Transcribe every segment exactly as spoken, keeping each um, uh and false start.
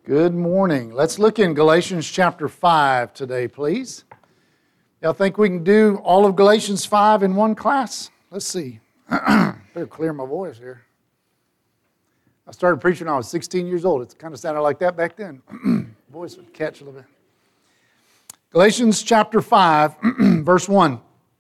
Good morning. Let's look in Galatians chapter five today, please. Y'all think we can do all of Galatians five in one class? Let's see. Better clear my voice here. I started preaching when I was sixteen years old. It kind of sounded like that back then. Voice would catch a little bit. Galatians chapter five, verse one.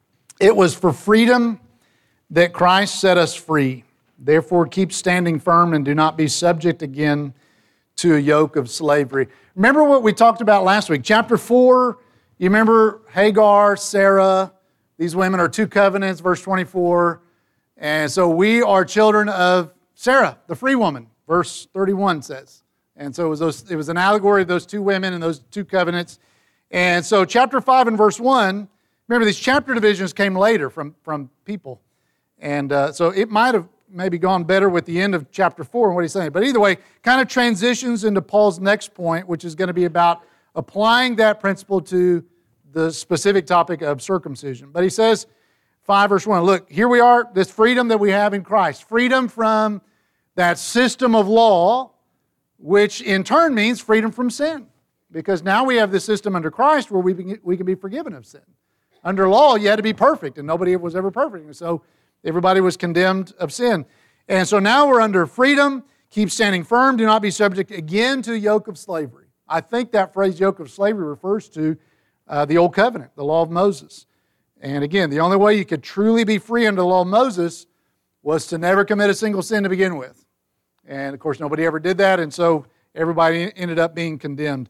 It was for freedom that Christ set us free. Therefore, keep standing firm and do not be subject again to a yoke of slavery. Remember what we talked about last week? Chapter four, you remember Hagar, Sarah. These women are two covenants, verse twenty-four. And so we are children of Sarah, the free woman, verse thirty-one says. And so it was, those, it was an allegory of those two women and those two covenants. And so chapter five and verse one, remember these chapter divisions came later from, from people. And uh, so it might have maybe gone better with the end of chapter four and what he's saying. But either way, kind of transitions into Paul's next point, which is going to be about applying that principle to the specific topic of circumcision. But he says, five verse one, look, here we are, this freedom that we have in Christ. Freedom from that system of law, which in turn means freedom from sin. Because now we have this system under Christ where we, we can be forgiven of sin. Under law, you had to be perfect, and nobody was ever perfect. And so everybody was condemned of sin. And so now we're under freedom. Keep standing firm. Do not be subject again to the yoke of slavery. I think that phrase yoke of slavery refers to uh, the Old Covenant, the law of Moses. And again, the only way you could truly be free under the law of Moses was to never commit a single sin to begin with. And of course, nobody ever did that, and so everybody ended up being condemned.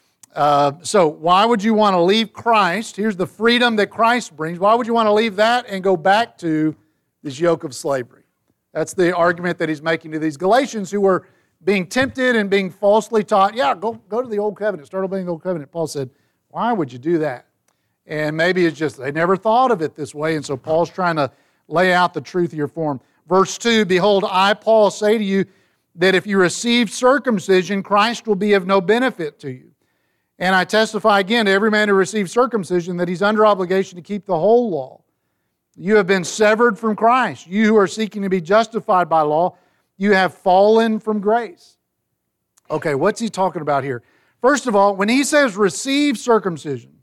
Uh, so why would you want to leave Christ? Here's the freedom that Christ brings. Why would you want to leave that and go back to this yoke of slavery? That's the argument that he's making to these Galatians who were being tempted and being falsely taught, yeah, go, go to the Old Covenant, start obeying the Old Covenant. Paul said, why would you do that? And maybe it's just they never thought of it this way, and so Paul's trying to lay out the truth here for them. Verse two, behold, I, Paul, say to you that if you receive circumcision, Christ will be of no benefit to you. And I testify again to every man who receives circumcision that he's under obligation to keep the whole law. You have been severed from Christ. You who are seeking to be justified by law, you have fallen from grace. Okay, what's he talking about here? First of all, when he says receive circumcision,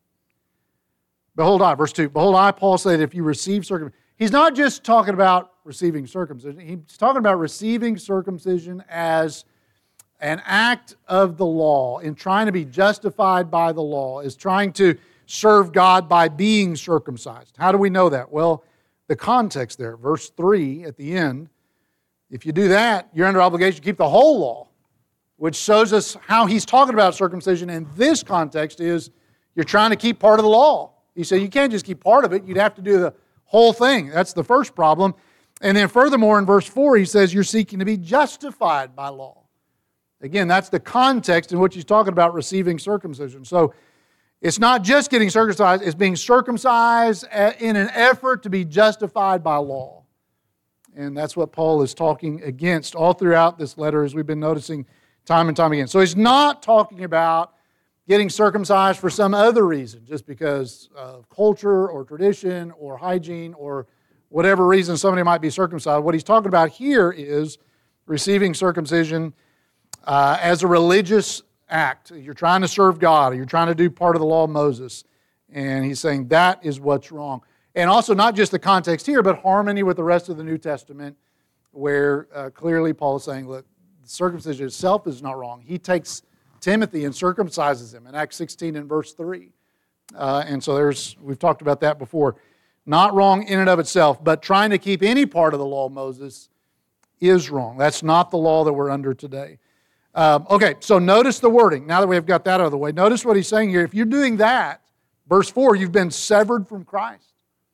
behold I, verse two, behold I, Paul, say that if you receive circumcision, he's not just talking about receiving circumcision, he's talking about receiving circumcision as an act of the law, in trying to be justified by the law, is trying to serve God by being circumcised. How do we know that? Well, the context there, verse three at the end, if you do that, you're under obligation to keep the whole law, which shows us how he's talking about circumcision in this context is you're trying to keep part of the law. He said you can't just keep part of it, you'd have to do the whole thing. That's the first problem. And then furthermore, in verse four, he says you're seeking to be justified by law. Again, that's the context in which he's talking about receiving circumcision. So it's not just getting circumcised, it's being circumcised in an effort to be justified by law. And that's what Paul is talking against all throughout this letter, as we've been noticing time and time again. So he's not talking about getting circumcised for some other reason, just because of culture or tradition or hygiene or whatever reason somebody might be circumcised. What he's talking about here is receiving circumcision uh, as a religious act. You're trying to serve God, or you're trying to do part of the law of Moses. And he's saying that is what's wrong. And also not just the context here, but harmony with the rest of the New Testament, where uh, clearly Paul is saying, look, circumcision itself is not wrong. He takes Timothy and circumcises him in Acts sixteen and verse three. Uh, and so there's, we've talked about that before. Not wrong in and of itself, but trying to keep any part of the law of Moses is wrong. That's not the law that we're under today. Um, okay, so notice the wording. Now that we've got that out of the way, notice what he's saying here. If you're doing that, verse four, you've been severed from Christ.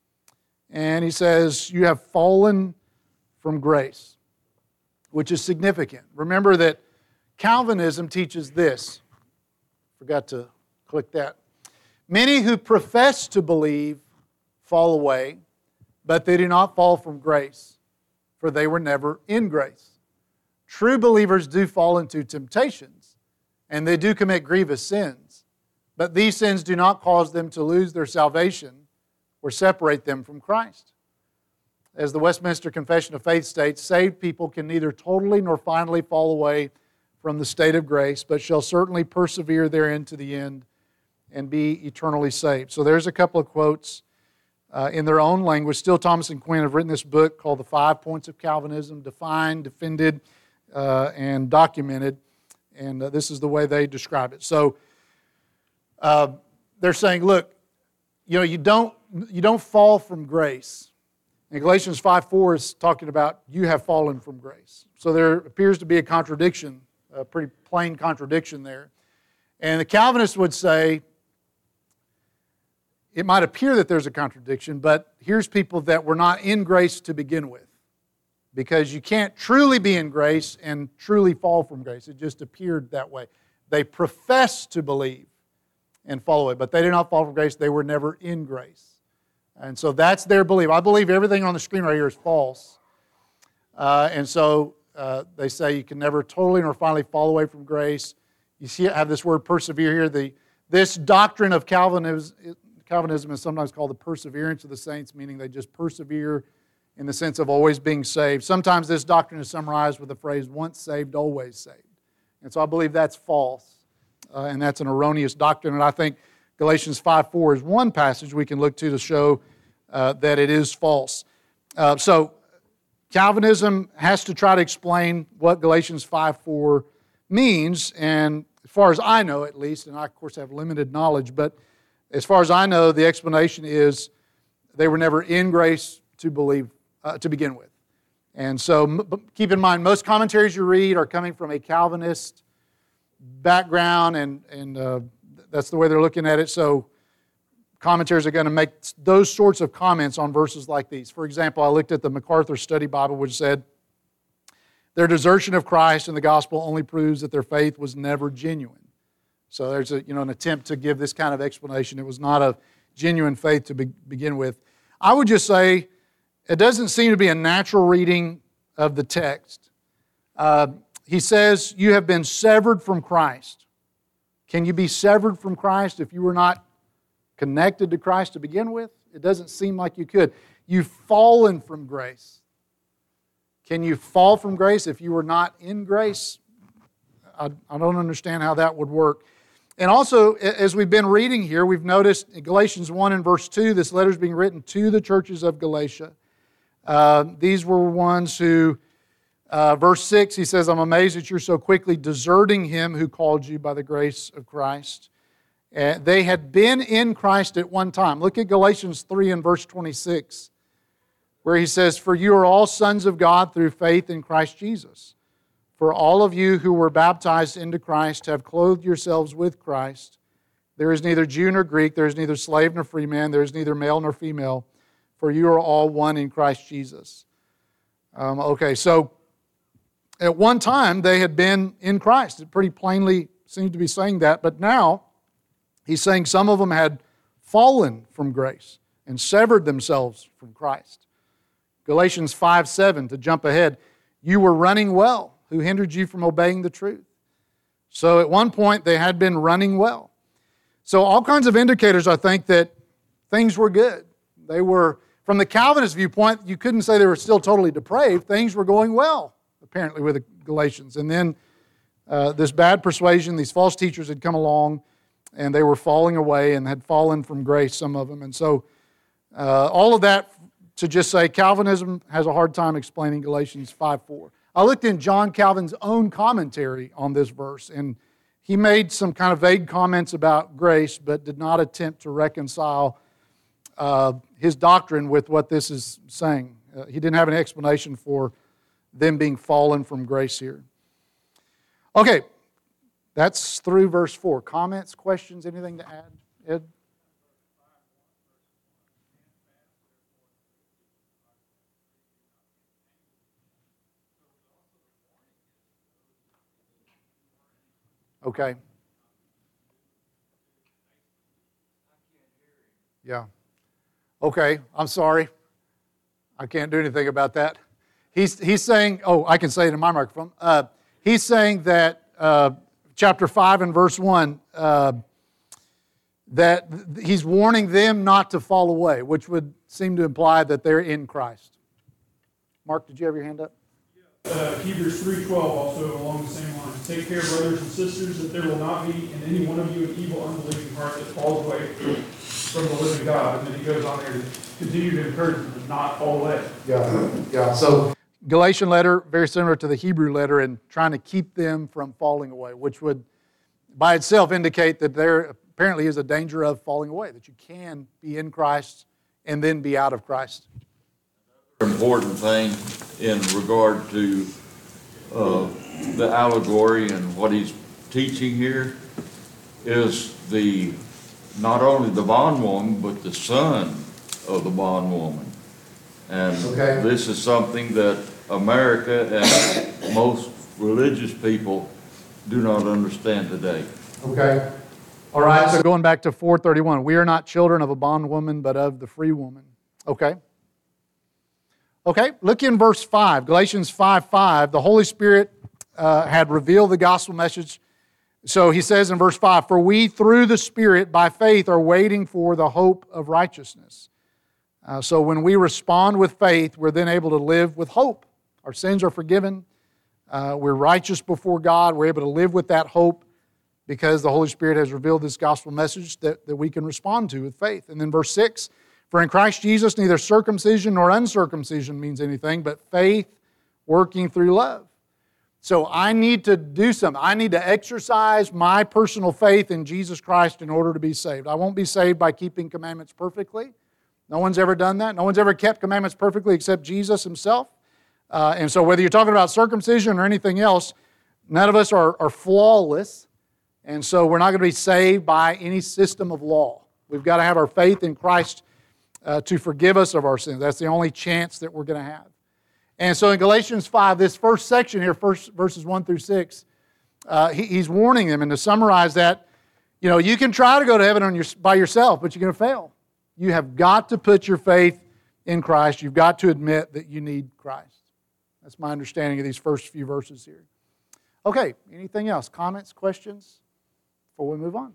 And he says, you have fallen from grace, which is significant. Remember that Calvinism teaches this. Forgot to click that. Many who profess to believe fall away, but they do not fall from grace, for they were never in grace. True believers do fall into temptations, and they do commit grievous sins, but these sins do not cause them to lose their salvation or separate them from Christ. As the Westminster Confession of Faith states, saved people can neither totally nor finally fall away from the state of grace, but shall certainly persevere therein to the end and be eternally saved. So there's a couple of quotes uh, in their own language. Steele, Thomas, and Quinn have written this book called The Five Points of Calvinism, defined, defended, uh, and documented. And uh, this is the way they describe it. So uh, they're saying, look, you know, you don't, you don't fall from grace. And Galatians five four is talking about you have fallen from grace. So there appears to be a contradiction, a pretty plain contradiction there. And the Calvinists would say, it might appear that there's a contradiction, but here's people that were not in grace to begin with. Because you can't truly be in grace and truly fall from grace. It just appeared that way. They profess to believe and follow it, but they did not fall from grace. They were never in grace. And so that's their belief. I believe everything on the screen right here is false. Uh, and so uh, they say you can never totally nor finally fall away from grace. You see, I have this word persevere here. The, this doctrine of Calvinism, Calvinism is sometimes called the perseverance of the saints, meaning they just persevere in the sense of always being saved. Sometimes this doctrine is summarized with the phrase, once saved, always saved. And so I believe that's false, uh, and that's an erroneous doctrine. And I think Galatians five four is one passage we can look to to show uh, that it is false. Uh, so Calvinism has to try to explain what Galatians five four means, and as far as I know at least, and I of course have limited knowledge, but as far as I know, the explanation is they were never in grace to believe uh, to begin with. And so m- keep in mind, most commentaries you read are coming from a Calvinist background, and, and uh, that's the way they're looking at it. So commentaries are going to make those sorts of comments on verses like these. For example, I looked at the MacArthur Study Bible, which said, their desertion of Christ and the gospel only proves that their faith was never genuine. So there's a, you know, an attempt to give this kind of explanation. It was not a genuine faith to be, begin with. I would just say it doesn't seem to be a natural reading of the text. Uh, he says, you have been severed from Christ. Can you be severed from Christ if you were not connected to Christ to begin with? It doesn't seem like you could. You've fallen from grace. Can you fall from grace if you were not in grace? I, I don't understand how that would work. And also, as we've been reading here, we've noticed in Galatians one and verse two, this letter is being written to the churches of Galatia. Uh, these were ones who, uh, verse six, he says, I'm amazed that you're so quickly deserting him who called you by the grace of Christ. Uh, they had been in Christ at one time. Look at Galatians three and verse twenty-six, where he says, for you are all sons of God through faith in Christ Jesus. For all of you who were baptized into Christ have clothed yourselves with Christ. There is neither Jew nor Greek, there is neither slave nor free man, there is neither male nor female, for you are all one in Christ Jesus. Um, okay, so at one time they had been in Christ. It pretty plainly seems to be saying that, but now he's saying some of them had fallen from grace and severed themselves from Christ. Galatians five seven, to jump ahead, you were running well. Who hindered you from obeying the truth? So at one point they had been running well. So all kinds of indicators, I think, that things were good. They were, from the Calvinist viewpoint, you couldn't say they were still totally depraved. Things were going well, apparently, with the Galatians. And then uh, this bad persuasion, these false teachers had come along, and they were falling away and had fallen from grace, some of them. And so uh, all of that to just say Calvinism has a hard time explaining Galatians five four. I looked in John Calvin's own commentary on this verse, and he made some kind of vague comments about grace, but did not attempt to reconcile uh, his doctrine with what this is saying. Uh, he didn't have an explanation for them being fallen from grace here. Okay, that's through verse four. Comments, questions, anything to add, Ed? Okay. Yeah. Okay, I'm sorry. I can't do anything about that. He's, he's saying, oh, I can say it in my microphone. Uh, he's saying that uh, chapter five and verse one, uh, that he's warning them not to fall away, which would seem to imply that they're in Christ. Mark, did you have your hand up? uh, Hebrews three twelve also along the same lines. Take care, brothers and sisters, that there will not be in any one of you an evil, unbelieving heart that falls away from the living God. And then he goes on there to continue to encourage them to not fall away. Yeah, yeah. So Galatian letter, very similar to the Hebrew letter, and trying to keep them from falling away, which would by itself indicate that there apparently is a danger of falling away, that you can be in Christ and then be out of Christ. Important thing in regard to uh, the allegory and what he's teaching here is the not only the bondwoman but the son of the bondwoman, and okay. This is something that America and most religious people do not understand today. Okay. All right. So going back to four thirty-one, we are not children of a bondwoman but of the free woman. Okay. Okay, look in verse five, Galatians five five. The Holy Spirit uh, had revealed the gospel message. So he says in verse five, for we through the Spirit by faith are waiting for the hope of righteousness. Uh, so when we respond with faith, we're then able to live with hope. Our sins are forgiven. Uh, we're righteous before God. We're able to live with that hope because the Holy Spirit has revealed this gospel message that, that we can respond to with faith. And then verse six, for in Christ Jesus neither circumcision nor uncircumcision means anything, but faith working through love. So I need to do something. I need to exercise my personal faith in Jesus Christ in order to be saved. I won't be saved by keeping commandments perfectly. No one's ever done that. No one's ever kept commandments perfectly except Jesus himself. Uh, and so whether you're talking about circumcision or anything else, none of us are, are flawless. And so we're not going to be saved by any system of law. We've got to have our faith in Christ uh, to forgive us of our sins. That's the only chance that we're going to have. And so in Galatians five, this first section here, first verses one through six, uh, he, he's warning them. And to summarize that, you know, you can try to go to heaven on your, by yourself, but you're going to fail. You have got to put your faith in Christ. You've got to admit that you need Christ. That's my understanding of these first few verses here. Okay, anything else? Comments, questions before we move on?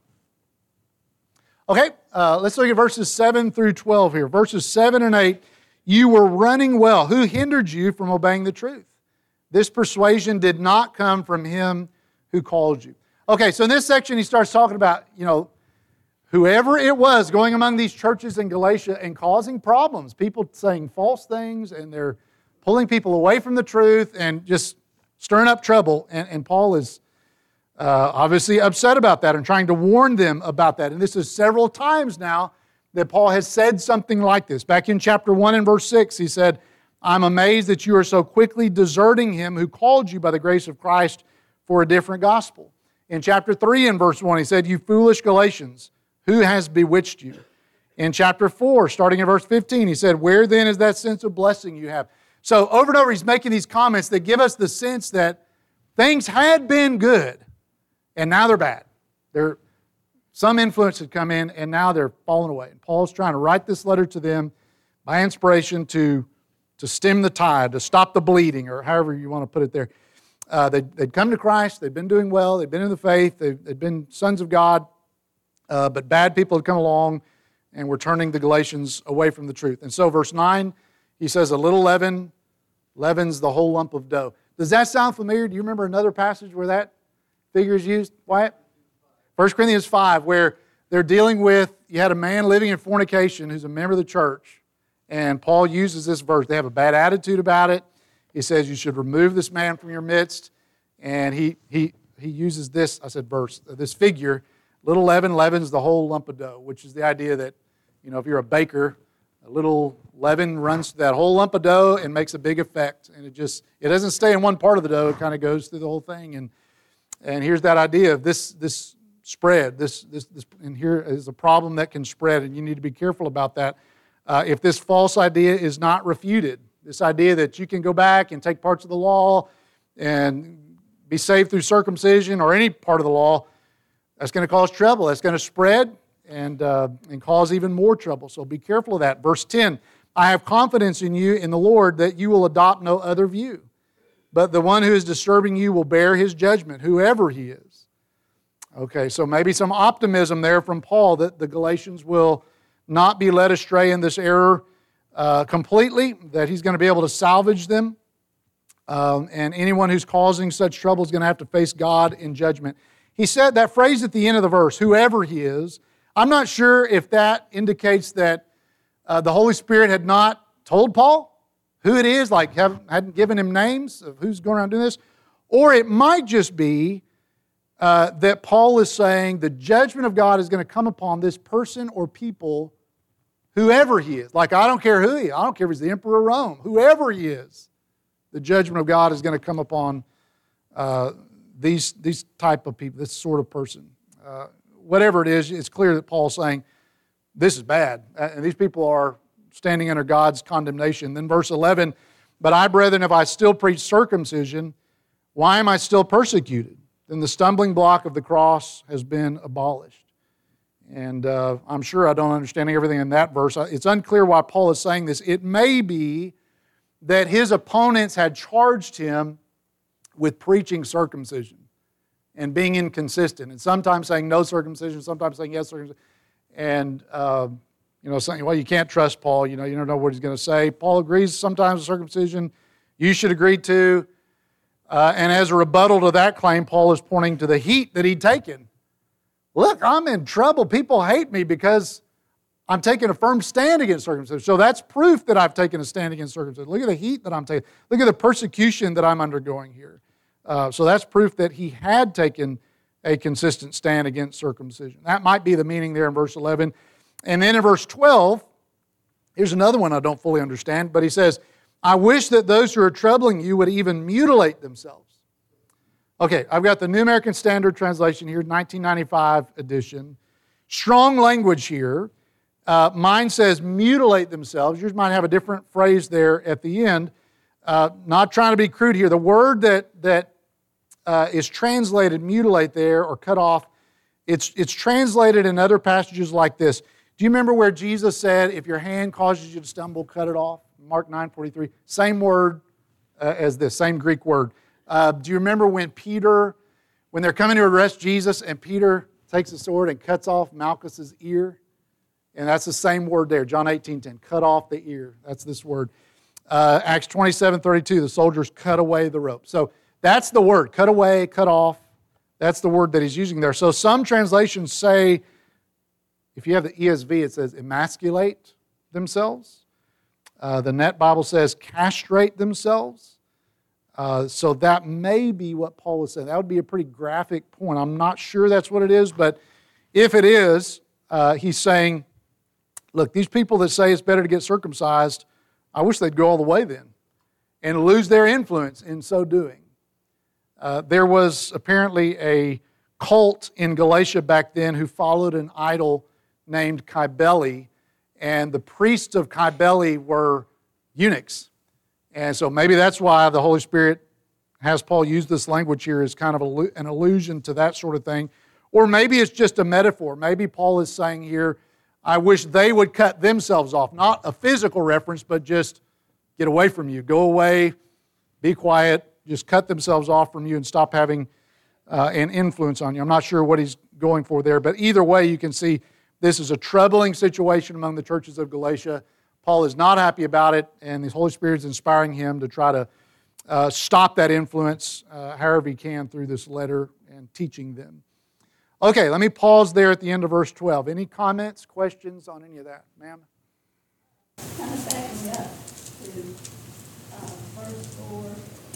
Okay, uh, let's look at verses seven through twelve here. Verses seven and eight, you were running well. Who hindered you from obeying the truth? This persuasion did not come from him who called you. Okay, so in this section he starts talking about, you know, whoever it was going among these churches in Galatia and causing problems, people saying false things, and they're pulling people away from the truth and just stirring up trouble. And, and Paul is uh, obviously upset about that and trying to warn them about that. And this is several times now that Paul has said something like this. Back in chapter one and verse six, he said, I'm amazed that you are so quickly deserting him who called you by the grace of Christ for a different gospel. In chapter three and verse one, he said, you foolish Galatians, who has bewitched you? In chapter four, starting in verse fifteen, he said, where then is that sense of blessing you have? So over and over, he's making these comments that give us the sense that things had been good, and now they're bad. They're, some influence had come in, and now they're falling away. And Paul's trying to write this letter to them by inspiration to, to stem the tide, to stop the bleeding, or however you want to put it there. Uh, they'd, they'd come to Christ. They'd been doing well. They'd been in the faith. They'd, they'd been sons of God. Uh, but bad people had come along and were turning the Galatians away from the truth. And so verse nine, he says, a little leaven leavens the whole lump of dough. Does that sound familiar? Do you remember another passage where that figure is used? Wyatt? First Corinthians five, where they're dealing with, you had a man living in fornication who's a member of the church, and Paul uses this verse. They have a bad attitude about it. He says you should remove this man from your midst, and he he he uses this, I said verse, this figure, little leaven leavens the whole lump of dough, which is the idea that, you know, if you're a baker, a little leaven runs through that whole lump of dough and makes a big effect. And it just, it doesn't stay in one part of the dough. It kind of goes through the whole thing. And and here's that idea of this this spread. This this this and here is a problem that can spread, and you need to be careful about that. Uh, if this false idea is not refuted, this idea that you can go back and take parts of the law and be saved through circumcision or any part of the law, that's going to cause trouble. That's going to spread and uh, and cause even more trouble. So be careful of that. Verse ten, I have confidence in you, in the Lord, that you will adopt no other view. But the one who is disturbing you will bear his judgment, whoever he is. Okay, so maybe some optimism there from Paul that the Galatians will not be led astray in this error uh, completely, that he's going to be able to salvage them. Um, and anyone who's causing such trouble is going to have to face God in judgment. He said that phrase at the end of the verse, whoever he is. I'm not sure if that indicates that uh, the Holy Spirit had not told Paul who it is, like have, hadn't given him names of who's going around doing this. Or it might just be uh, that Paul is saying the judgment of God is going to come upon this person or people, whoever he is. Like, I don't care who he is. I don't care if he's the emperor of Rome. Whoever he is, the judgment of God is going to come upon uh, these, these type of people, this sort of person. Uh, whatever it is, it's clear that Paul's saying this is bad. And these people are standing under God's condemnation. Then verse eleven, but I, brethren, if I still preach circumcision, why am I still persecuted? Then the stumbling block of the cross has been abolished. And uh, I'm sure I don't understand everything in that verse. It's unclear why Paul is saying this. It may be that his opponents had charged him with preaching circumcision and being inconsistent, and sometimes saying no circumcision, sometimes saying yes circumcision. And, uh, you know, saying, well, you can't trust Paul. You know, you don't know what he's going to say. Paul agrees sometimes with circumcision. You should agree to. Uh, and as a rebuttal to that claim, Paul is pointing to the heat that he'd taken. Look, I'm in trouble. People hate me because I'm taking a firm stand against circumcision. So that's proof that I've taken a stand against circumcision. Look at the heat that I'm taking. Look at the persecution that I'm undergoing here. Uh, so that's proof that he had taken a consistent stand against circumcision. That might be the meaning there in verse eleven. And then in verse twelve, here's another one I don't fully understand, but he says, I wish that those who are troubling you would even mutilate themselves. Okay, I've got the New American Standard Translation here, nineteen ninety-five edition. Strong language here. Uh, mine says mutilate themselves. Yours might have a different phrase there at the end. Uh, not trying to be crude here. The word that, that uh, is translated mutilate there or cut off, it's, it's translated in other passages like this. Do you remember where Jesus said, if your hand causes you to stumble, cut it off? Mark nine forty-three. Same word uh, as this, same Greek word. Uh, do you remember when Peter, when they're coming to arrest Jesus and Peter takes a sword and cuts off Malchus's ear? And that's the same word there, John eighteen ten, cut off the ear. That's this word. Uh, Acts twenty-seven thirty-two, the soldiers cut away the rope. So that's the word, cut away, cut off. That's the word that he's using there. So some translations say, if you have the E S V, it says emasculate themselves. Uh, the Net Bible says castrate themselves. Uh, so that may be what Paul is saying. That would be a pretty graphic point. I'm not sure that's what it is, but if it is, uh, he's saying, look, these people that say it's better to get circumcised, I wish they'd go all the way then and lose their influence in so doing. Uh, there was apparently a cult in Galatia back then who followed an idol named Cybele, and the priests of Cybele were eunuchs. And so maybe that's why the Holy Spirit has Paul use this language here as kind of an allusion to that sort of thing. Or maybe it's just a metaphor. Maybe Paul is saying here, I wish they would cut themselves off. Not a physical reference, but just get away from you. Go away, be quiet, just cut themselves off from you and stop having uh, an influence on you. I'm not sure what he's going for there, but either way you can see this is a troubling situation among the churches of Galatia. Paul is not happy about it, and the Holy Spirit is inspiring him to try to uh, stop that influence uh, however he can through this letter and teaching them. Okay, let me pause there at the end of verse twelve. Any comments, questions on any of that? Ma'am? Kind of backing up to uh, verse four.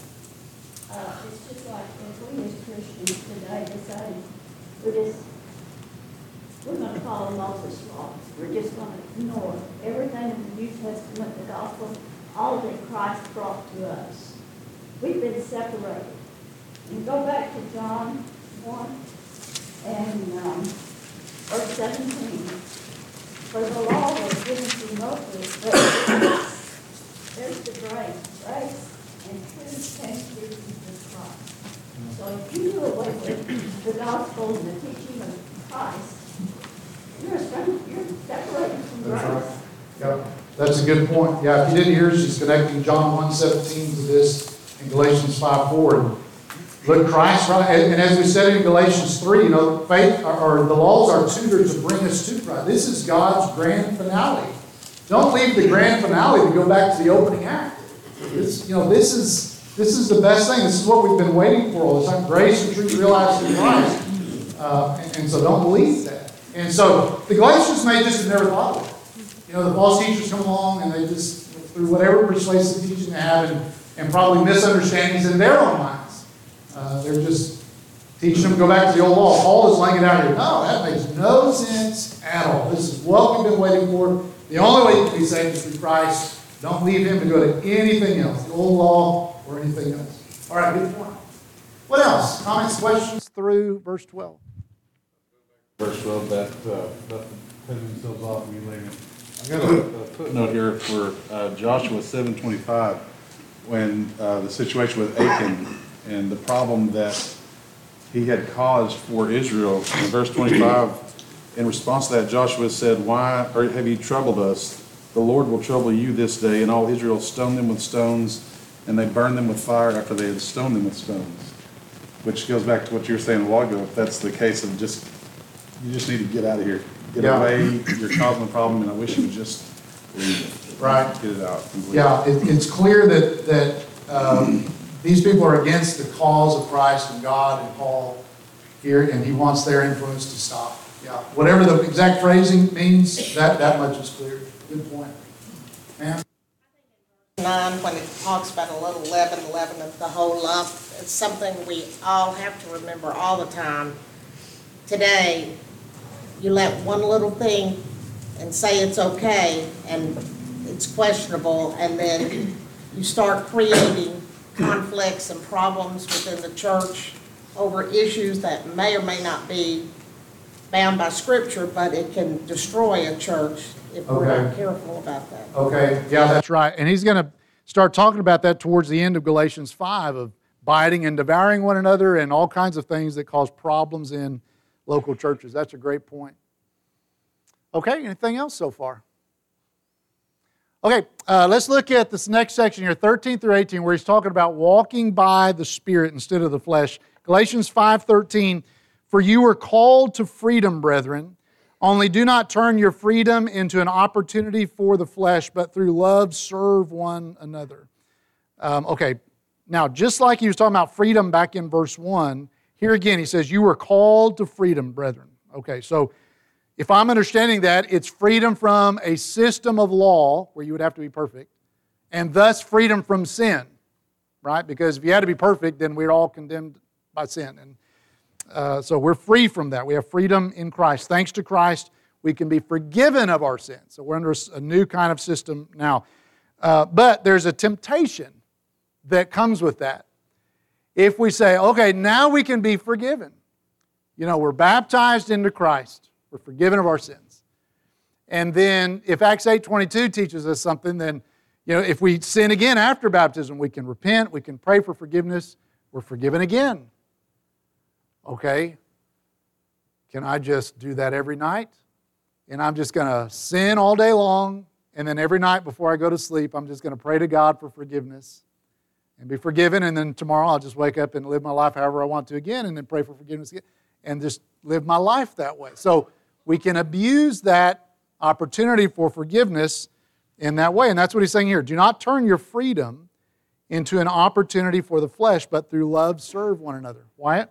Uh, it's just like if we as Christians today decide we're just, we're going to follow Moses' law. We're just going to ignore everything in the New Testament, the gospel, all that Christ brought to us. We've been separated. And go back to John one and um, verse seventeen. For the law was given to Moses, but there's the grace. Grace and truth came through Jesus Christ. So if you do away with the gospel and the teaching of Christ, you're a stranger. You're separated from grace. That's right. Yeah, that's a good point. Yeah, if you didn't hear, she's connecting John one seventeen to this in Galatians five four. Look, Christ, right? And as we said in Galatians three, you know, faith or, or the laws are tutors to bring us to Christ. This is God's grand finale. Don't leave the grand finale to go back to the opening act. This, you know, this is This is the best thing. This is what we've been waiting for all this time. Grace and truth realized in Christ. Uh, and, and so don't believe that. And so the Galatians may just have never thought of it. You know, the false teachers come along and they just, through whatever persuasive teaching they have and, and probably misunderstandings in their own minds, uh, they're just teaching them to go back to the old law. Paul is laying it out here. No, that makes no sense at all. This is what we've been waiting for. The only way you can be saved is through Christ. Don't leave him to go to anything else, the old law or anything else. All right, good point. What else? Comments, questions through verse twelve? Verse twelve, that, uh, that cutting themselves off and mutilating. I got a, a footnote here for uh, Joshua seven twenty-five, when uh, the situation with Achan and the problem that he had caused for Israel. In verse twenty-five, in response to that, Joshua said, "Why or have you troubled us? The Lord will trouble you this day." And all Israel stoned them with stones, and they burned them with fire after they had stoned them with stones. Which goes back to what you were saying a while ago. If that's the case of just, you just need to get out of here. Get Yeah. away. You're causing a problem, and I wish you would just leave it. Right. Get it out. completely. Yeah, it, it's clear that, that um, these people are against the cause of Christ and God and Paul here, and he wants their influence to stop. Yeah, whatever the exact phrasing means, that, that much is clear. Good point. Ma'am? nine, when it talks about a little leaven, leaven of the whole lump, it's something we all have to remember all the time. Today, you let one little thing and say it's okay, and it's questionable, and then you start creating conflicts and problems within the church over issues that may or may not be bound by Scripture, but it can destroy a church if we're not Okay. careful about that. Okay, yeah, that's right. And he's going to start talking about that towards the end of Galatians five, of biting and devouring one another and all kinds of things that cause problems in local churches. That's a great point. Okay, anything else so far? Okay, uh, let's look at this next section here, thirteen through eighteen, where he's talking about walking by the Spirit instead of the flesh. Galatians five thirteen, "For you were called to freedom, brethren. Only do not turn your freedom into an opportunity for the flesh, but through love serve one another." Um, okay, now just like he was talking about freedom back in verse one, here again he says, "You were called to freedom, brethren." Okay, so if I'm understanding that, it's freedom from a system of law where you would have to be perfect, and thus freedom from sin, right? Because if you had to be perfect, then we're all condemned by sin. And uh, so we're free from that. We have freedom in Christ. Thanks to Christ, we can be forgiven of our sins. So we're under a new kind of system now. Uh, but there's a temptation that comes with that. If we say, okay, now we can be forgiven. You know, we're baptized into Christ. We're forgiven of our sins. And then if Acts eight twenty-two teaches us something, then, you know, if we sin again after baptism, we can repent, we can pray for forgiveness, we're forgiven again. Okay, can I just do that every night? And I'm just going to sin all day long, and then every night before I go to sleep, I'm just going to pray to God for forgiveness and be forgiven, and then tomorrow I'll just wake up and live my life however I want to again, and then pray for forgiveness again, and just live my life that way. So we can abuse that opportunity for forgiveness in that way, and that's what he's saying here. Do not turn your freedom into an opportunity for the flesh, but through love serve one another. Wyatt?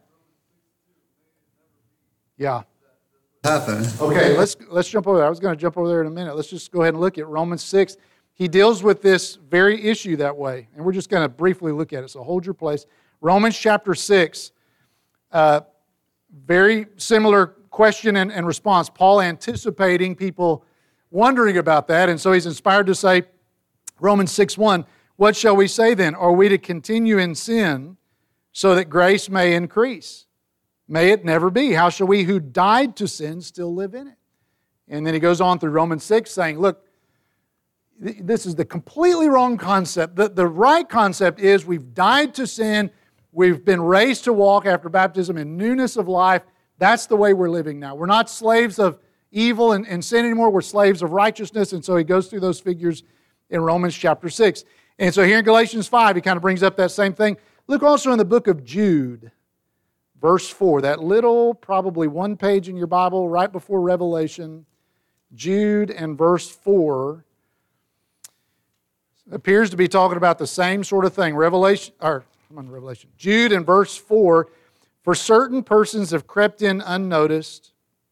Yeah. Happen. Okay, let's let's jump over there. I was going to jump over there in a minute. Let's just go ahead and look at Romans six. He deals with this very issue that way, and we're just going to briefly look at it. So hold your place. Romans chapter six, uh, very similar question and, and response. Paul anticipating people wondering about that, and so he's inspired to say, Romans six one, "What shall we say then? Are we to continue in sin so that grace may increase? May it never be. How shall we who died to sin still live in it?" And then he goes on through Romans six saying, look, this is the completely wrong concept. The, the right concept is we've died to sin, we've been raised to walk after baptism in newness of life. That's the way we're living now. We're not slaves of evil and, and sin anymore, we're slaves of righteousness. And so he goes through those figures in Romans chapter six. And so here in Galatians five, he kind of brings up that same thing. Look also in the book of Jude. Verse four, that little, probably one page in your Bible right before Revelation, Jude and verse four. appears to be talking about the same sort of thing. Revelation, or come on, Revelation. Jude in verse four, for certain persons have crept in unnoticed,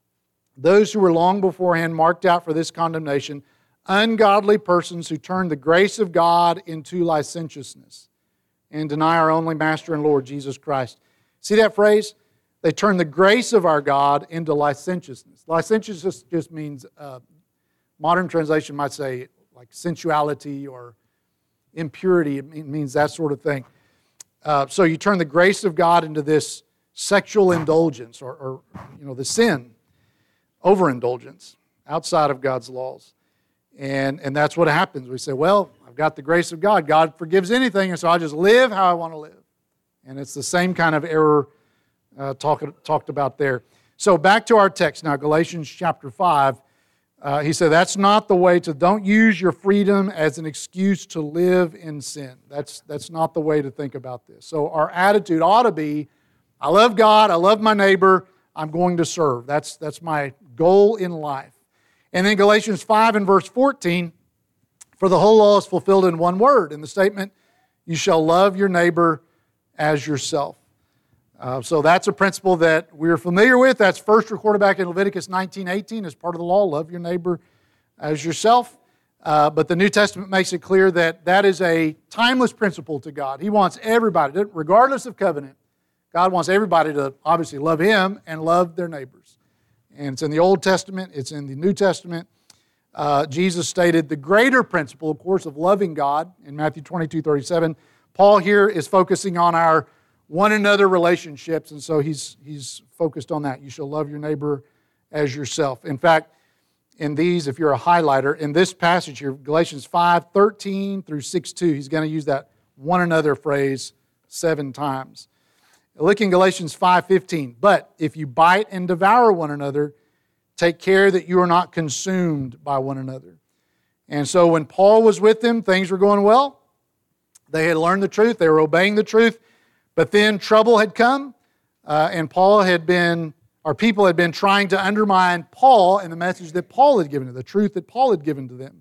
those who were long beforehand marked out for this condemnation, ungodly persons who turn the grace of God into licentiousness and deny our only Master and Lord, Jesus Christ. See that phrase? They turn the grace of our God into licentiousness. Licentiousness just means, uh, modern translation might say, like sensuality or impurity. It means that sort of thing. Uh, so you turn the grace of God into this sexual indulgence or, or you know, the sin, overindulgence outside of God's laws. And, and that's what happens. We say, well, I've got the grace of God. God forgives anything, and so I'll just live how I want to live. And it's the same kind of error uh, talk, talked about there. So back to our text now, Galatians chapter five. Uh, he said, that's not the way to, don't use your freedom as an excuse to live in sin. That's, that's not the way to think about this. So our attitude ought to be, I love God, I love my neighbor, I'm going to serve. That's, that's my goal in life. And then Galatians five and verse fourteen, for the whole law is fulfilled in one word, in the statement, you shall love your neighbor as yourself. Uh, so that's a principle that we're familiar with. That's first recorded back in Leviticus nineteen eighteen as part of the law, love your neighbor as yourself. Uh, but the New Testament makes it clear that that is a timeless principle to God. He wants everybody, regardless of covenant, God wants everybody to obviously love Him and love their neighbors. And it's in the Old Testament, it's in the New Testament. Uh, Jesus stated the greater principle, of course, of loving God in Matthew twenty-two thirty-seven. Paul here is focusing on our one another relationships, and so he's, he's focused on that. You shall love your neighbor as yourself. In fact, in these, if you're a highlighter, in this passage here, Galatians five thirteen through six two, he's going to use that one another phrase seven times. Look in Galatians five fifteen. But if you bite and devour one another, take care that you are not consumed by one another. And so when Paul was with them, things were going well. They had learned the truth. They were obeying the truth. But then trouble had come, uh, and Paul had been, or people had been trying to undermine Paul and the message that Paul had given to them, the truth that Paul had given to them.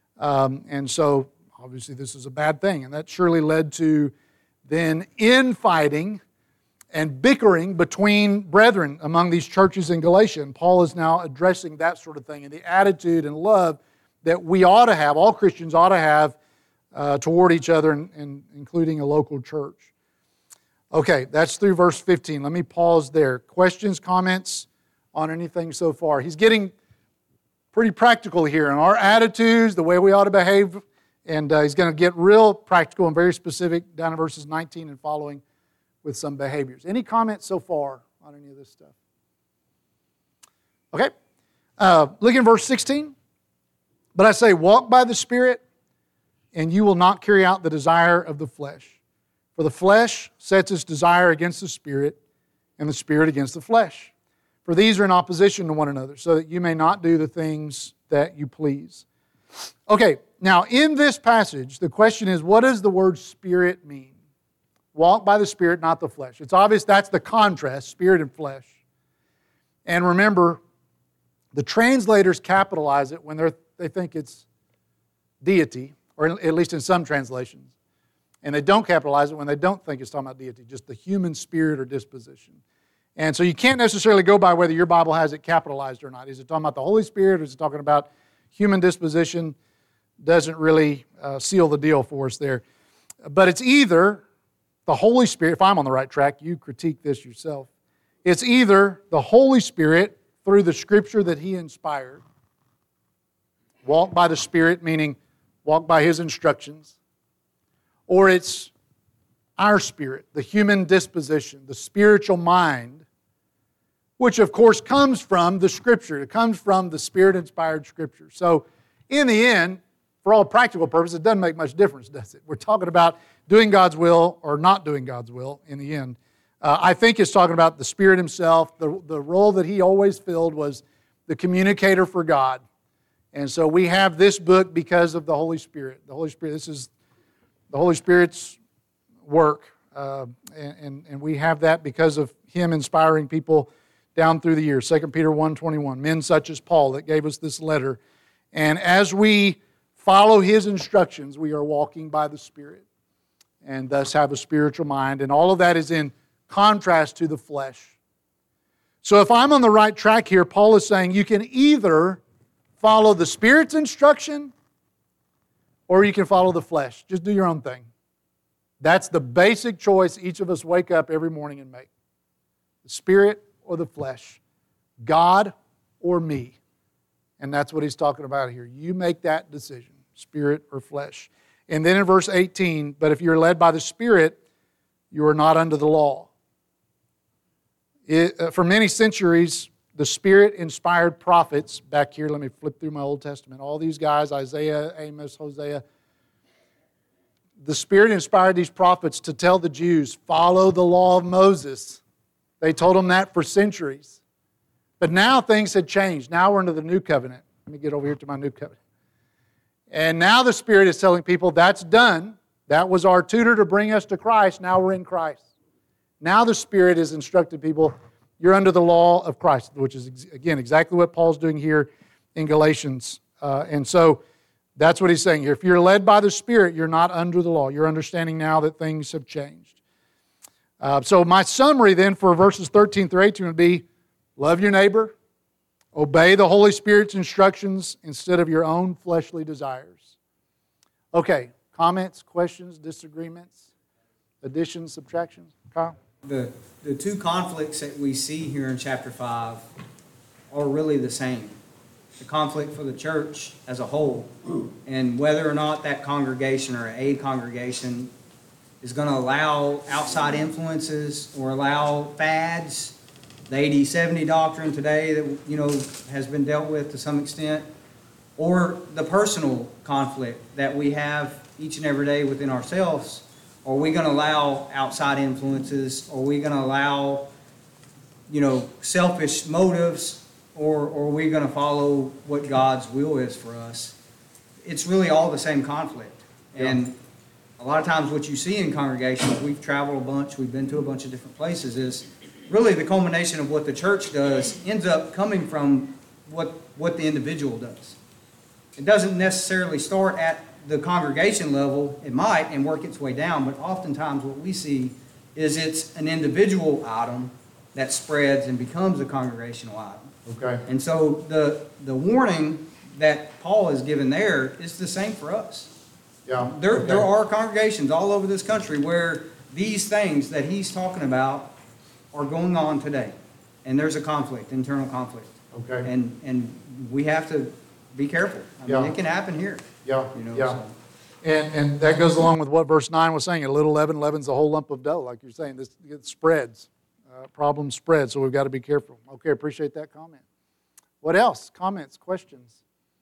Um, and so, obviously, this is a bad thing. And that surely led to then infighting and bickering between brethren among these churches in Galatia. And Paul is now addressing that sort of thing and the attitude and love that we ought to have, all Christians ought to have uh, toward each other, and, and including a local church. Okay, that's through verse fifteen. Let me pause there. Questions, comments on anything so far? He's getting pretty practical here in our attitudes, the way we ought to behave, and uh, he's going to get real practical and very specific down in verses nineteen and following with some behaviors. Any comments so far on any of this stuff? Okay, uh, look in verse sixteen. But I say, walk by the Spirit, and you will not carry out the desire of the flesh. For the flesh sets its desire against the Spirit, and the Spirit against the flesh. For these are in opposition to one another, so that you may not do the things that you please. Okay, now in this passage, the question is, what does the word Spirit mean? Walk by the Spirit, not the flesh. It's obvious that's the contrast, Spirit and flesh. And remember, the translators capitalize it when they're, they think it's deity, or at least in some translations. And they don't capitalize it when they don't think it's talking about deity, just the human spirit or disposition. And so you can't necessarily go by whether your Bible has it capitalized or not. Is it talking about the Holy Spirit, or is it talking about human disposition? Doesn't really uh, seal the deal for us there. But it's either the Holy Spirit, if I'm on the right track, you critique this yourself. It's either the Holy Spirit through the Scripture that He inspired. Walk by the Spirit, meaning walk by His instructions. Or it's our spirit, the human disposition, the spiritual mind, which of course comes from the Scripture. It comes from the Spirit-inspired Scripture. So in the end, for all practical purposes, it doesn't make much difference, does it? We're talking about doing God's will or not doing God's will in the end. Uh, I think it's talking about the Spirit Himself. The, the role that He always filled was the communicator for God. And so we have this book because of the Holy Spirit. The Holy Spirit, this is the Holy Spirit's work, uh, and, and we have that because of Him inspiring people down through the years. Second Peter one twenty-one, men such as Paul that gave us this letter. And as we follow His instructions, we are walking by the Spirit and thus have a spiritual mind. And all of that is in contrast to the flesh. So if I'm on the right track here, Paul is saying you can either follow the Spirit's instruction or you can follow the flesh. Just do your own thing. That's the basic choice each of us wake up every morning and make. The Spirit or the flesh. God or me. And that's what he's talking about here. You make that decision, spirit or flesh. And then in verse eighteen, but if you're led by the Spirit, you are not under the law. It, uh, for many centuries, the Spirit-inspired prophets, back here, let me flip through my Old Testament, all these guys, Isaiah, Amos, Hosea, the Spirit inspired these prophets to tell the Jews, follow the law of Moses. They told them that for centuries. But now things had changed. Now we're into the new covenant. Let me get over here to my new covenant. And now the Spirit is telling people, that's done. That was our tutor to bring us to Christ. Now we're in Christ. Now the Spirit is instructing people, you're under the law of Christ, which is, again, exactly what Paul's doing here in Galatians. Uh, and so that's what he's saying here. If you're led by the Spirit, you're not under the law. You're understanding now that things have changed. Uh, so my summary then for verses thirteen through eighteen would be, love your neighbor, obey the Holy Spirit's instructions instead of your own fleshly desires. Okay, comments, questions, disagreements, additions, subtractions? Kyle? The, the two conflicts that we see here in chapter five are really the same. The conflict for the church as a whole, and whether or not that congregation or a congregation is going to allow outside influences or allow fads. The eighty seventy doctrine today that, you know, has been dealt with to some extent, or the personal conflict that we have each and every day within ourselves. Are we going to allow outside influences? Are we going to allow, you know, selfish motives? Or, or are we going to follow what God's will is for us? It's really all the same conflict. And a lot of times what you see in congregations, we've traveled a bunch, we've been to a bunch of different places, is really the culmination of what the church does ends up coming from what, what the individual does. It doesn't necessarily start at the congregation level. It might and work its way down, but oftentimes what we see is it's an individual item that spreads and becomes a congregational item. Okay. And so the, the warning that Paul is given there is the same for us. Yeah. There, okay. there are congregations all over this country where these things that he's talking about are going on today. And there's a conflict, internal conflict. Okay. And and we have to be careful. I mean, Yeah. it can happen here. Yeah, You know, yeah. so. And, and that goes along with what verse nine was saying. A little leaven leavens the whole lump of dough, like you're saying. This it spreads. Uh, problems spread, so we've got to be careful. Okay, appreciate that comment. What else? Comments, questions?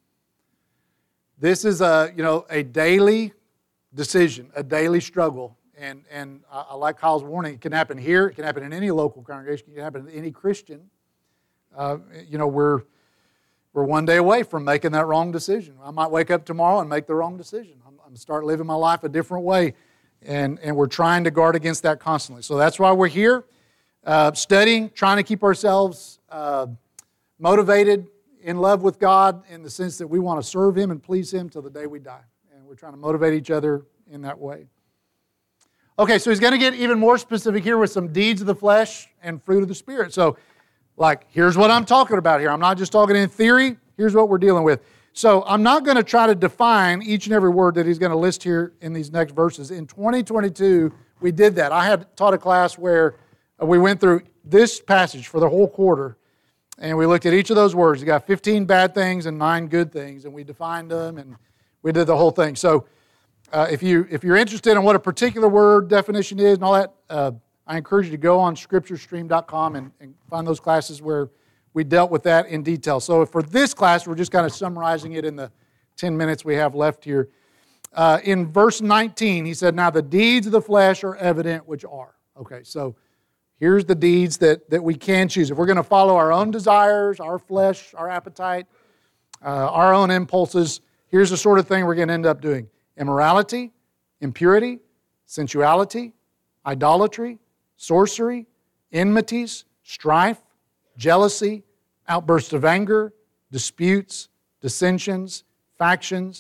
This is a, you know, a daily decision, a daily struggle. And, and I, I like Kyle's warning. It can happen here. It can happen in any local congregation. It can happen in any Christian. Uh, you know, we're, we're one day away from making that wrong decision. I might wake up tomorrow and make the wrong decision. I'm, I'm going to start living my life a different way. And, and we're trying to guard against that constantly. So that's why we're here, uh, studying, trying to keep ourselves uh, motivated, in love with God, in the sense that we want to serve Him and please Him till the day we die. And we're trying to motivate each other in that way. Okay, so he's going to get even more specific here with some deeds of the flesh and fruit of the Spirit. So, like, here's what I'm talking about here. I'm not just talking in theory. Here's what we're dealing with. So I'm not going to try to define each and every word that he's going to list here in these next verses. In twenty twenty-two, we did that. I had taught a class where we went through this passage for the whole quarter, and we looked at each of those words. You got fifteen bad things and nine good things, and we defined them, and we did the whole thing. So uh, if, you, if you're interested in what a particular word definition is and all that, uh, I encourage you to go on scripture stream dot com and, and find those classes where we dealt with that in detail. So for this class, we're just kind of summarizing it in the ten minutes we have left here. Uh, in verse nineteen, he said, now the deeds of the flesh are evident, which are. Okay, so here's the deeds that, that we can choose. If we're going to follow our own desires, our flesh, our appetite, uh, our own impulses, here's the sort of thing we're going to end up doing. Immorality, impurity, sensuality, idolatry, sorcery, enmities, strife, jealousy, outbursts of anger, disputes, dissensions, factions,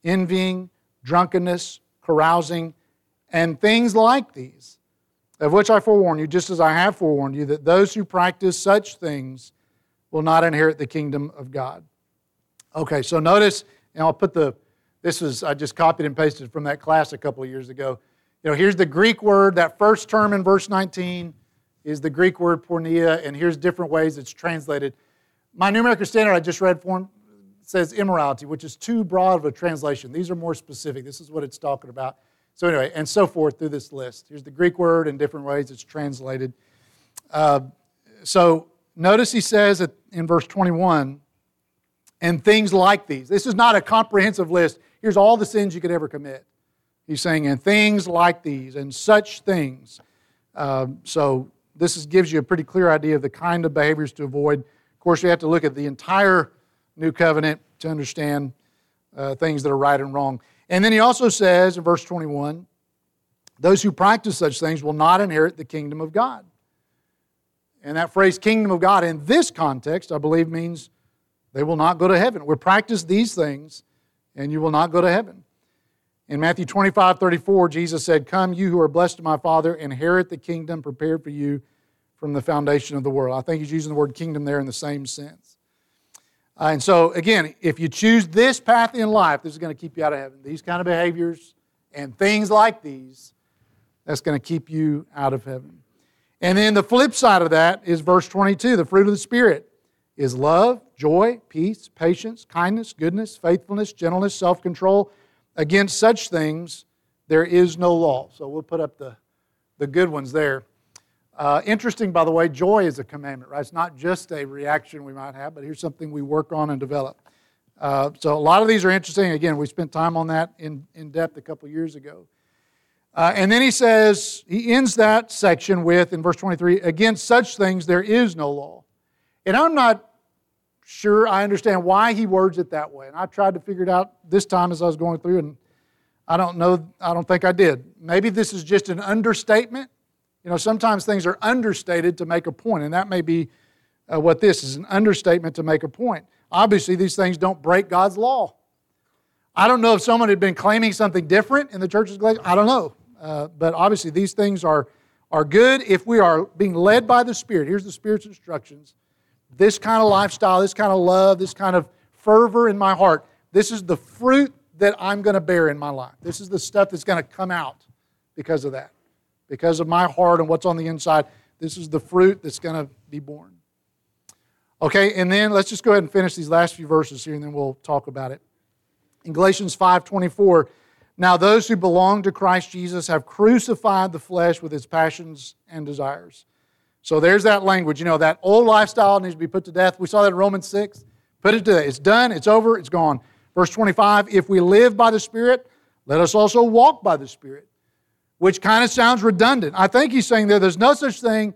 envying, drunkenness, carousing, and things like these, of which I forewarn you, just as I have forewarned you, that those who practice such things will not inherit the kingdom of God. Okay, so notice, and I'll put the, this was, I just copied and pasted from that class a couple of years ago. You know, here's the Greek word, that first term in verse nineteen is the Greek word porneia, and here's different ways it's translated. My New American Standard I just read for him says immorality, which is too broad of a translation. These are more specific. This is what it's talking about. So anyway, and so forth through this list. Here's the Greek word in different ways it's translated. Uh, so notice he says in verse twenty-one, and things like these. This is not a comprehensive list. Here's all the sins you could ever commit. He's saying, and things like these, and such things. Uh, so this is, gives you a pretty clear idea of the kind of behaviors to avoid. Of course, you have to look at the entire New Covenant to understand uh, things that are right and wrong. And then he also says in verse twenty-one, those who practice such things will not inherit the kingdom of God. And that phrase, kingdom of God, in this context, I believe means they will not go to heaven. We practice these things, and you will not go to heaven. In Matthew twenty-five, thirty-four, Jesus said, come, you who are blessed of my Father, inherit the kingdom prepared for you from the foundation of the world. I think he's using the word kingdom there in the same sense. Uh, and so, again, if you choose this path in life, this is going to keep you out of heaven. These kind of behaviors and things like these, that's going to keep you out of heaven. And then the flip side of that is verse twenty-two, the fruit of the Spirit is love, joy, peace, patience, kindness, goodness, faithfulness, gentleness, self-control. Against such things, there is no law. So we'll put up the, the good ones there. Uh, interesting, by the way, joy is a commandment, right? It's not just a reaction we might have, but here's something we work on and develop. Uh, so a lot of these are interesting. Again, we spent time on that in, in depth a couple years ago. Uh, and then he says, he ends that section with, in verse twenty-three, against such things there is no law. And I'm not sure I understand why he words it that way. And I tried to figure it out this time as I was going through, and I don't know, I don't think I did. Maybe this is just an understatement. You know, sometimes things are understated to make a point, and that may be uh, what this is, an understatement to make a point. Obviously, these things don't break God's law. I don't know if someone had been claiming something different in the churches of Galatia. I don't know. Uh, but obviously, these things are, are good if we are being led by the Spirit. Here's the Spirit's instructions. This kind of lifestyle, this kind of love, this kind of fervor in my heart, this is the fruit that I'm going to bear in my life. This is the stuff that's going to come out because of that. Because of my heart and what's on the inside, this is the fruit that's going to be born. Okay, and then let's just go ahead and finish these last few verses here, and then we'll talk about it. In Galatians five twenty-four, now those who belong to Christ Jesus have crucified the flesh with its passions and desires. So there's that language. You know, that old lifestyle needs to be put to death. We saw that in Romans six. Put it to death. It's done. It's over. It's gone. Verse twenty-five, if we live by the Spirit, let us also walk by the Spirit, which kind of sounds redundant. I think he's saying there, there's no such thing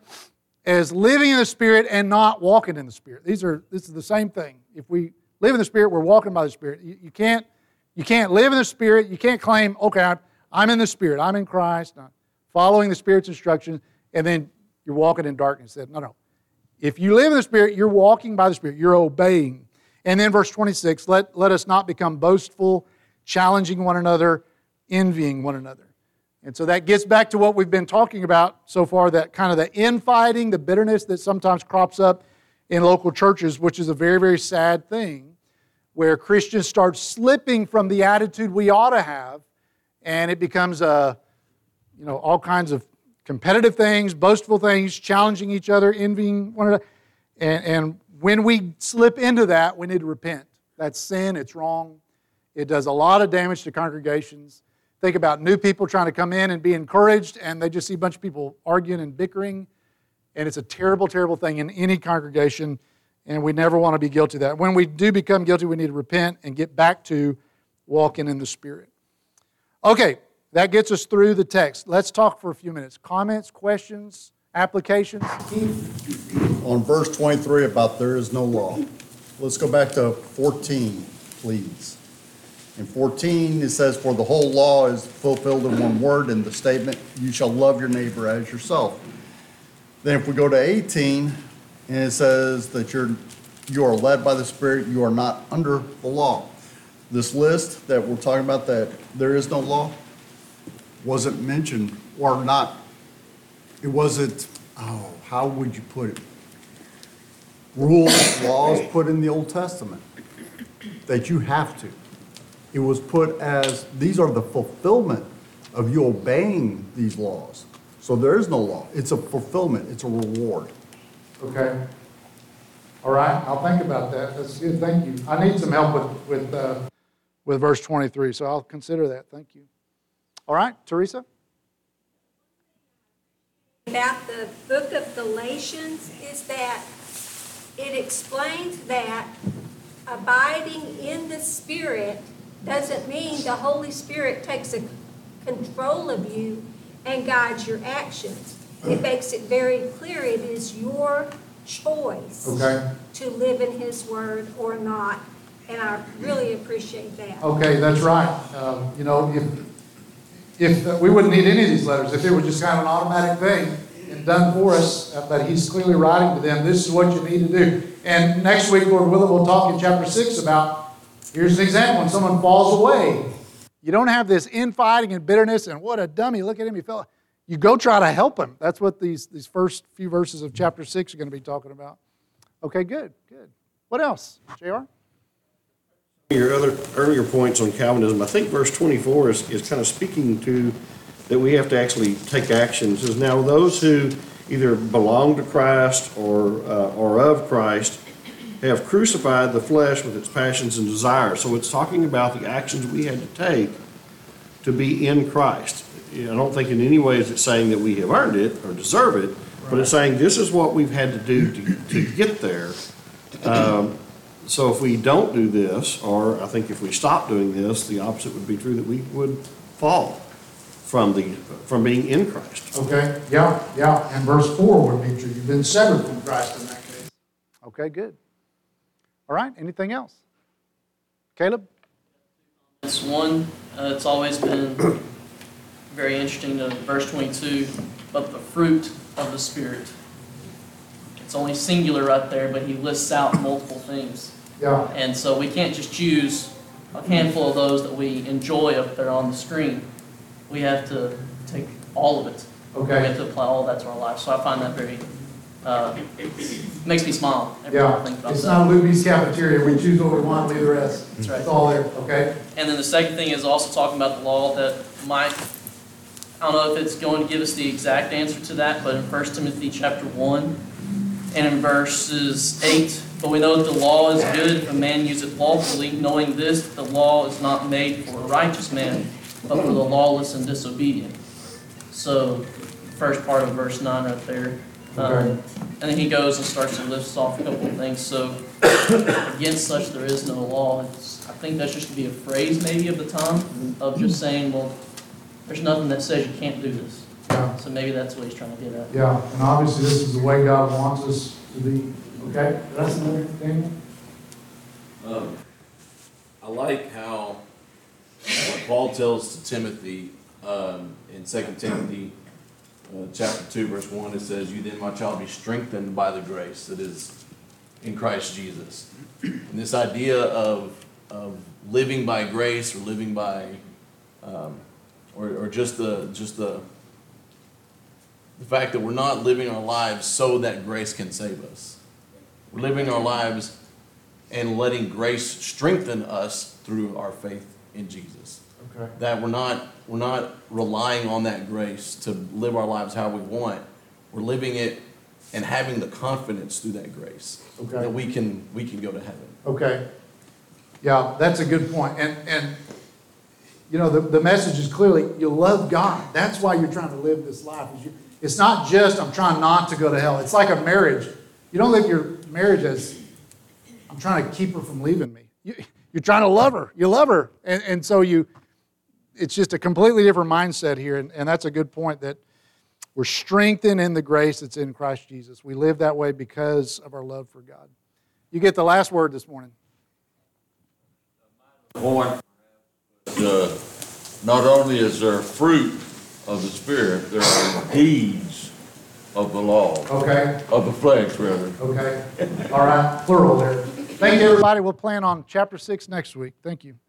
as living in the Spirit and not walking in the Spirit. These are, this is the same thing. If we live in the Spirit, we're walking by the Spirit. You, you can't, you can't live in the Spirit. You can't claim, okay, I'm, I'm in the Spirit. I'm in Christ. I'm following the Spirit's instructions, and then you're walking in darkness. No, no. If you live in the Spirit, you're walking by the Spirit. You're obeying. And then verse twenty-six, let, let us not become boastful, challenging one another, envying one another. And so that gets back to what we've been talking about so far, that kind of the infighting, the bitterness that sometimes crops up in local churches, which is a very, very sad thing, where Christians start slipping from the attitude we ought to have, and it becomes a, you know, all kinds of competitive things, boastful things, challenging each other, envying one another. And, and when we slip into that, we need to repent. That's sin. It's wrong. It does a lot of damage to congregations. Think about new people trying to come in and be encouraged, and they just see a bunch of people arguing and bickering, and it's a terrible, terrible thing in any congregation, and we never want to be guilty of that. When we do become guilty, we need to repent and get back to walking in the Spirit. Okay, that gets us through the text. Let's talk for a few minutes. Comments, questions, applications? Keith? On verse twenty-three about there is no law. Let's go back to fourteen, please. In fourteen, it says, for the whole law is fulfilled in one word in the statement, you shall love your neighbor as yourself. Then if we go to eighteen, and it says that you're, you are led by the Spirit, you are not under the law. This list that we're talking about, that there is no law, wasn't mentioned, or not, it wasn't, oh, how would you put it? Rules, laws put in the Old Testament that you have to. It was put as, these are the fulfillment of you obeying these laws. So there is no law. It's a fulfillment. It's a reward. Okay. All right, I'll think about that. That's good, thank you. I need some help with, with, uh, with verse twenty-three, so I'll consider that. Thank you. All right, Teresa? About the book of Galatians is that it explains that abiding in the Spirit doesn't mean the Holy Spirit takes a control of you and guides your actions. It makes it very clear it is your choice Okay. to live in His Word or not, and I really appreciate that. Okay, that's right. Um, You know, if, if, uh, we wouldn't need any of these letters, if it were just kind of an automatic thing and done for us, uh, but he's clearly writing to them, this is what you need to do. And next week, Lord willing, we'll talk in chapter six about, here's an example, when someone falls away. You don't have this infighting and bitterness and what a dummy, look at him, he fell. You go try to help him. That's what these, these first few verses of chapter six are going to be talking about. Okay, good, good. What else, J R? Your other earlier points on Calvinism, I think verse twenty-four is, is kind of speaking to that we have to actually take action. It says, now those who either belong to Christ or, uh, or of Christ have crucified the flesh with its passions and desires. So it's talking about the actions we had to take to be in Christ. I don't think in any way is it saying that we have earned it or deserve it, but it's saying this is what we've had to do to, to get there. Um, so if we don't do this, or I think if we stop doing this, the opposite would be true, that we would fall from the from being in Christ. Okay, yeah, yeah. And verse four would be true. You've been severed from Christ in that case. Okay, good. All right, anything else? Caleb? It's one, uh, it's always been very interesting to verse twenty-two, but the fruit of the Spirit. It's only singular right there, but he lists out multiple things. Yeah. And so we can't just choose a handful of those that we enjoy up there on the screen. We have to take all of it. Okay. We have to apply all of that to our life. So I find that very, uh, makes me smile every time I Yeah, think about it's that. not Luby's cafeteria. We choose what we want, leave the rest. That's right. It's all there, okay? And then the second thing is also talking about the law that might, I don't know if it's going to give us the exact answer to that, but in First Timothy chapter one and in verses eight, but we know that the law is good if a man use it lawfully, knowing this, that the law is not made for a righteous man, but for the lawless and disobedient. So, first part of verse nine right there. Um, Okay. and then he goes and starts to list off a couple of things. So, against such there is no law. It's, I think that's just to be a phrase maybe of the time, of just saying, well, there's nothing that says you can't do this. Yeah. So maybe that's what he's trying to get at. Yeah, and obviously this is the way God wants us to be, okay? That's another thing. Um, I like how what Paul tells to Timothy um, in Second Timothy uh, chapter two, verse one, it says, "You then, my child, be strengthened by the grace that is in Christ Jesus." And this idea of, of living by grace or living by, um, or, or just the just the the fact that we're not living our lives so that grace can save us. We're living our lives and letting grace strengthen us through our faith in Jesus. Okay. That we're not we're not relying on that grace to live our lives how we want. We're living it and having the confidence through that grace Okay. that we can we can go to heaven. Okay. Yeah, that's a good point. And, and you know, the, the message is clearly you love God. That's why you're trying to live this life. Is you, it's not just I'm trying not to go to hell. It's like a marriage. You don't live your marriage as I'm trying to keep her from leaving me. You, you're trying to love her. You love her. And, and so you, it's just a completely different mindset here. And, and that's a good point, that we're strengthened in the grace that's in Christ Jesus. We live that way because of our love for God. You get the last word this morning. Point, uh, not only is there fruit of the Spirit, there are deeds of the law, Okay. of the flesh, rather. Okay. All right. Plural there. Thank you, everybody. We'll plan on chapter six next week. Thank you.